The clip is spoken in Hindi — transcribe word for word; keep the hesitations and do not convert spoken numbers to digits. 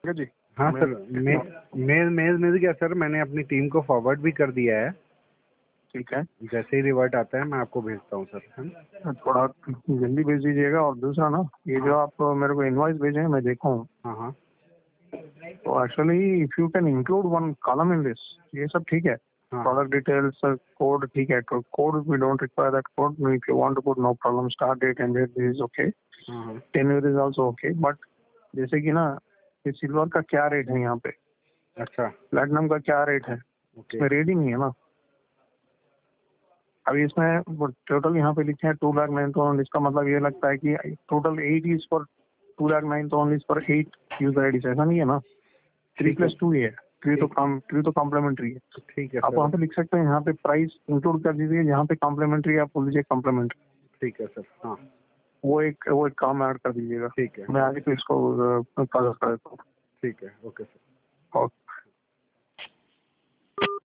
है जी। हाँ सर, मे, मेल मेल मिल गया सर, मैंने अपनी टीम को फॉरवर्ड भी कर दिया है। ठीक है, जैसे ही रिवर्ट आता है मैं आपको भेजता हूँ सर, है ना? थोड़ा जल्दी भेज दीजिएगा। और दूसरा ना, ये जो आप मेरे को इनवॉइस भेजे हैं मैं देखा हूँ, हाँ हाँ तो actually if you can include one column in this, ये सब ठीक है। हाँ प्रोडक्ट डिटेल्स, कोड ठीक है, code we don't require that code, if you want to put no problem, start date end date is okay, हाँ हाँ tenure is also okay. But जैसे कि ना, ये सिल्वर का क्या रेट है यहाँ पे, अच्छा प्लैटिनम का क्या रेट है, ओके इसमें रेट ही नहीं है ना। अभी इसमें टोटल यहाँ पे लिखे हैं टू लाख नाइन थाउजेंड, इसका मतलब ये लगता है कि total eight is for two lakh nine thousand is for eight user ID, ऐसा नहीं है ना। थ्री ठीक है प्लस टू ही है, थ्री तो काम थ्री तो कॉम्प्लीमेंट्री है। ठीक है आप सर, वहाँ पे लिख सकते हैं, यहाँ पे प्राइस इंक्लूड कर दीजिए, यहाँ पे कॉम्प्लीमेंट्री आप बोल दीजिए कॉम्प्लीमेंट्री, ठीक है सर, हाँ वो एक वो एक काम ऐड कर दीजिएगा। ठीक है, मैं आगे तो इसको प्रोसेस कर देता हूँ। ठीक है, ओके सर। और